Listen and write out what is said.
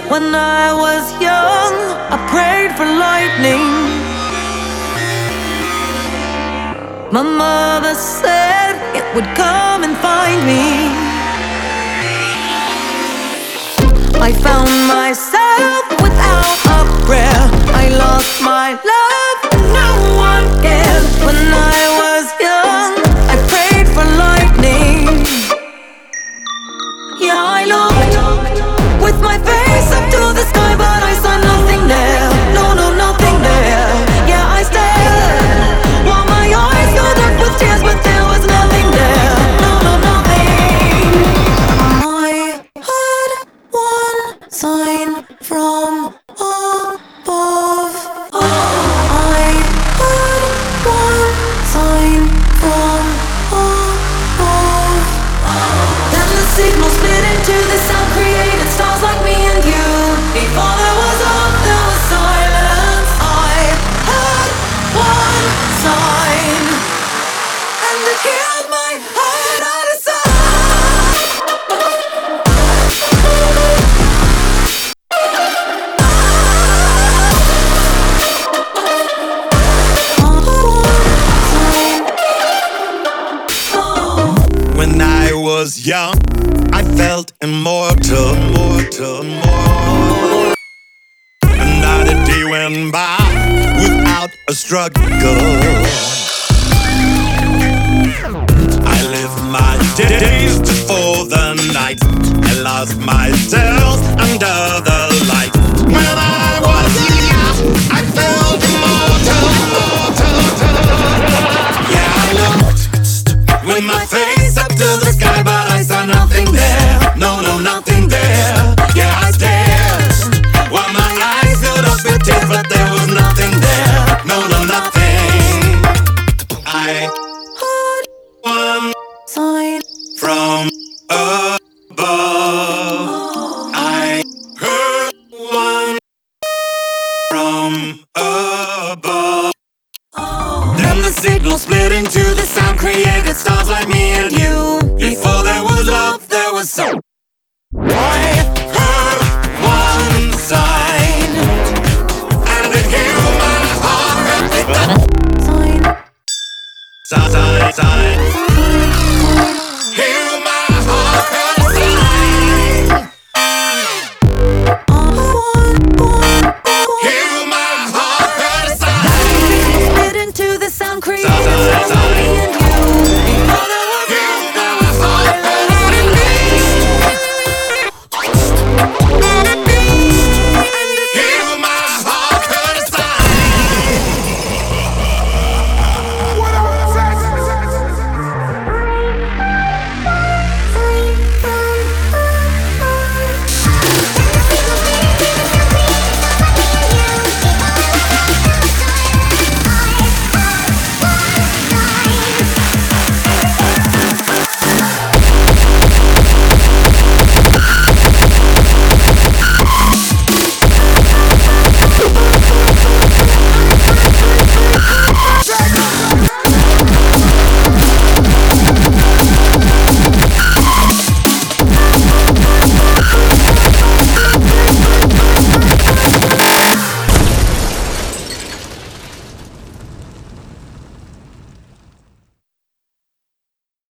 When I was young, I prayed for lightning. My mother said it would come and find me. I found myself without a prayer. I lost my love and no one cared. When I was young, I prayed for lightning. Yeah, I looked with my face up to the sky, but I saw nothing there. No, no, nothing there. Yeah, I stared while my eyes filled up with tears, but there was nothing there. No, no, nothing. I had one sign from above. I had one sign from above. Then the signal split into the sound, created stars like me and you. Before there was love, there was silence. I had one sign, and it killed my heart out of sight. When I was young, I felt immortal, and not a day went by without a struggle. I lived my days before the night. I lost myself under the light. When I was young, I felt immortal. Yeah, I looked with my face up to the sky, but I saw nothing there. No, no, nothing there. Yeah, I stared while my eyes filled up with tears, but there was nothing there. No, no, nothing. I Had one sign from above. I heard one from above. Then the signal split into the sound, created stars like me and you. Before there was love, there was sound.